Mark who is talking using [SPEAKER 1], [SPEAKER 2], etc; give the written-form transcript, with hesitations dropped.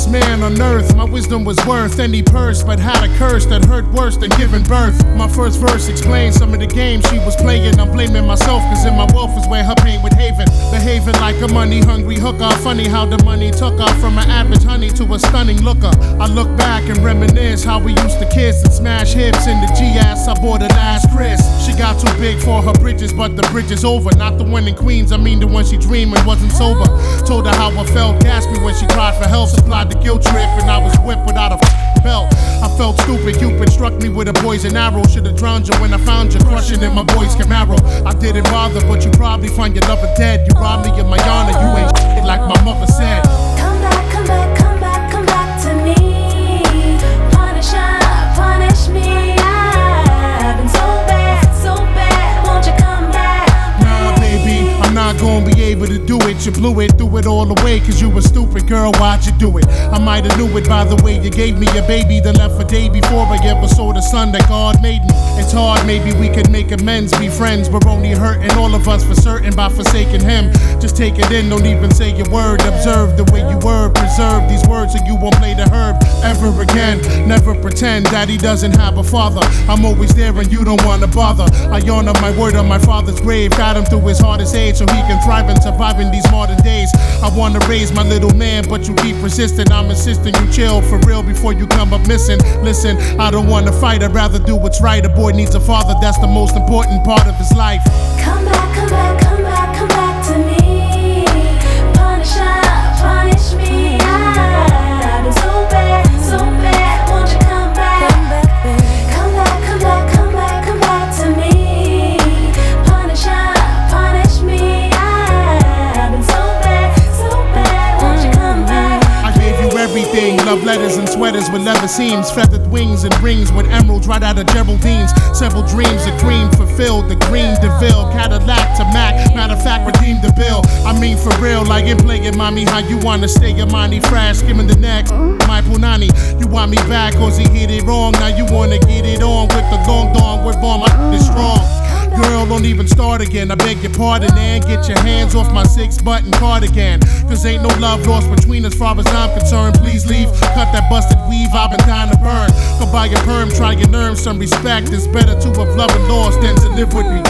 [SPEAKER 1] smartest man on earth. My wisdom was worth any purse, but had a curse that hurt worse than giving birth. My first verse explains some of the games she was playing. I'm blaming myself, cause in my wealth is where her pain would haven. Behaving like a money-hungry hooker. Funny how the money took her from an average honey to a stunning looker. I look back and reminisce how we used to kiss and smash hips in the G-ass I bought her last Chris. She got too big for her bridges, but the bridge is over. Not the one in Queens, I mean the one she dreamed and wasn't sober. Told her how I felt, gasped me when she cried for help. Supplied the guilt trip and I was whipped without a belt. I felt stupid, Cupid struck me with a poison arrow. Should've drowned you when I found you, crushing in my boy's Camaro. I didn't bother, but you probably find your lover dead. You robbed me of my honor, you ain't shit like my mother said.
[SPEAKER 2] Come back, come back, come back, come back to me. Punish me. I've been so bad, won't you come back?
[SPEAKER 1] Nah, baby, I'm not gonna be able to do it. You blew it, threw it all away, cause you were stupid, girl, why'd you do it? I might've knew it by the way you gave me a baby that left a day before I ever saw the sun that God made me. It's hard, maybe we could make amends, be friends. We're only hurting all of us for certain by forsaking him. Just take it in, don't even say a word. Observe the way you were, preserve these words so you won't play the herb ever again. Never pretend that he doesn't have a father. I'm always there and you don't wanna bother. I honor my word on my father's grave. Got him through his hardest age so he can thrive and survive in these modern days. I wanna raise my little man, but you keep persisting. I'm insisting you chill for real before you come up missing. Listen, I don't wanna fight, I'd rather do what's right. A boy needs a father, that's the most important part of his life.
[SPEAKER 2] Come back, come back, come back, come back to me. Punish me. I've been so bad, won't you come back? Come back, come back, come back, come back to me. Punish me. I've been so bad, won't you come back?
[SPEAKER 1] I gave you everything, love letters and sweaters with leather seams, feathered wings and rings with emeralds right out of Geraldine's. Several dreams of cream fulfilled, the green DeVille, Cadillac to Mac, matter of fact redeemed the bill. I mean for real, like in playing mommy, how you wanna stay your money fresh, skimming the neck, my punani. You want me back cause he hit it wrong, now you wanna get it on with the long dong, with all my is strong. Girl, don't even start again, I beg your pardon and get your hands off my 6-button cardigan. Cause ain't no love lost between us far as I'm concerned. Please leave, cut that busted weave, I've been dying to burn. Go buy your perm, try and earn some respect. It's better to have loved and lost than to live with regret.